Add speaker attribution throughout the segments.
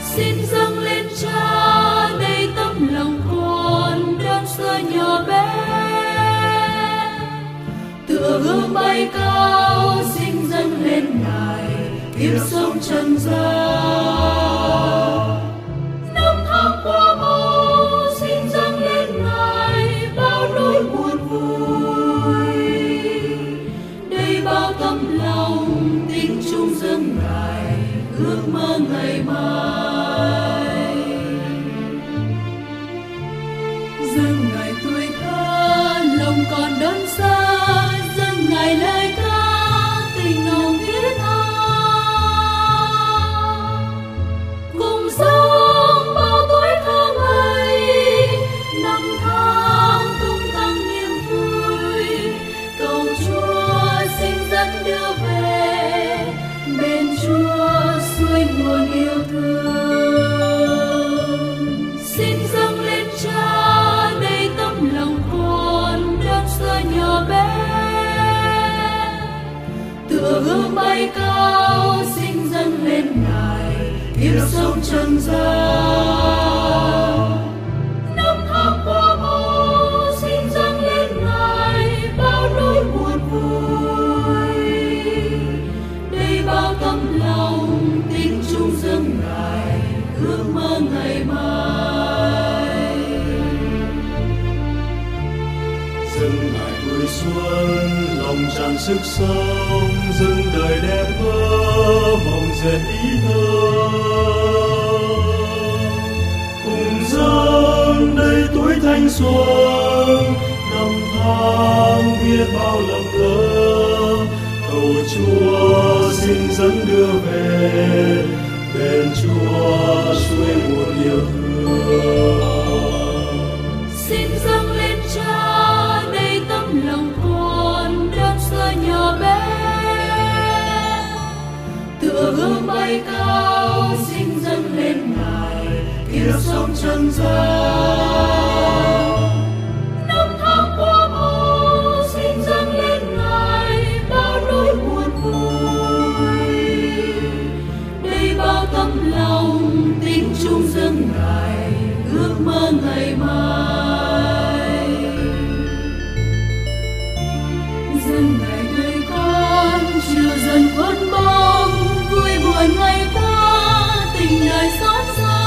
Speaker 1: Xin dâng lên Cha đầy tấm lòng con đơn sơ nhỏ bé, tựa hương bay cao xin dâng lên Ngài kiếp sống trần gian. Năm tháng qua mau xin dâng lên Ngài bao nỗi buồn vui, đầy bao tấm lòng tiếng chung dâng Ngài ước mơ ngày mai. Dâng Ngài tuổi thơ lòng còn đơn sơ, dâng Ngài lời ca tình nồng thiết tha, cùng sống bao tuổi thơ ngây, năm tháng tung tăng niềm vui. Cầu Chúa xin dẫn đưa về bên Chúa xuôi nguồn yêu thương. Xin dâng lên Cha đầy tấm lòng con đơn sơ nhỏ bé, tựa hương bay cao xin dâng lên Ngài kiếp sống trần gian. Năm tháng qua mau xin dâng lên Ngài bao nỗi buồn vui, đầy bao tấm lòng tiếng chung dâng Ngài ước mơ ngày mai.
Speaker 2: Dâng Ngài tuổi xuân lòng tràn sức sống, dâng đời đẹp mơ mộng dệt ý thơ. Cùng dâng đầy tuổi thanh xuân, năm tháng biết bao lầm lỡ. Cầu Chúa xin dẫn đưa về bên Chúa suối nguồn yêu thương.
Speaker 1: Xin dâng lên Cha đầy tấm lòng con đơn sơ nhỏ bé, tựa hương bay cao xin dâng lên Ngài kiếp sống trần gian. Năm tháng qua mau xin dâng lên Ngài bao nỗi buồn vui, đầy bao tấm lòng tiếng chung dâng Ngài ước mơ ngày mai. Dâng Ngài người con chiều dần khuất bóng, vui buồn ngày qua tình đời xót xa.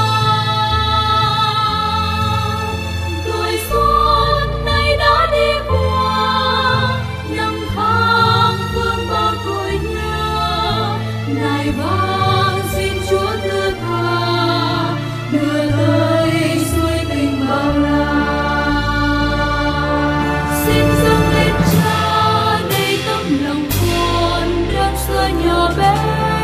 Speaker 1: Tuổi xuân nay đã đi qua, năm tháng vương bao tuổi nhớ. Ngài vang xin Chúa thứ tha, đưa tới suối tình bao la. Xin dâng lên Cha đầy tấm lòng con đơn sơ nhỏ bé,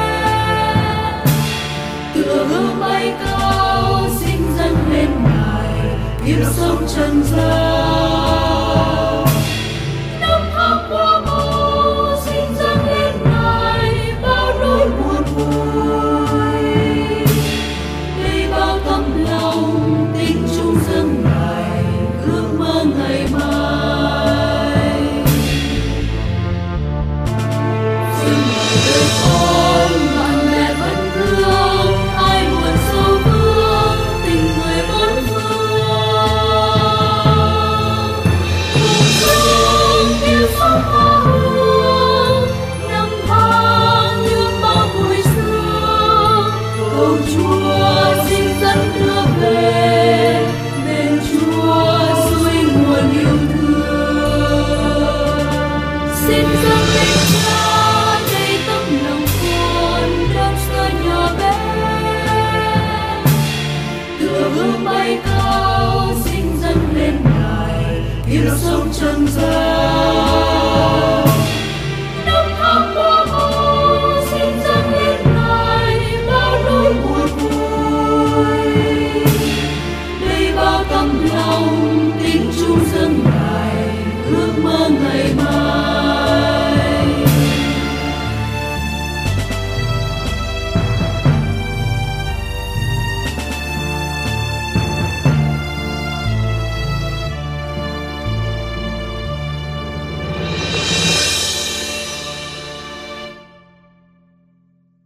Speaker 1: tựa hương bay cao xin dâng lên Ngài kiếp sống trần gian. Năm tháng qua mau xin dâng lên Ngài bao nỗi buồn vui, đầy bao tấm lòng tiếng chung dâng Ngài ước mơ ngày mai. Dâng Ngài đời con bạn bè vẫn thương, ai buồn sâu vương tình người bốn phương. Cùng sống kiếp sống tha hương, năm tháng như bao buổi xưa. Cầu Chúa xin dẫn đưa về bên Chúa suối nguồn yêu thương. Xin dâng lên Cha đầy tấm lòng con đơn sơ nhỏ bé, tựa hương bay cao xin dâng lên Ngài kiếp sống trần gian.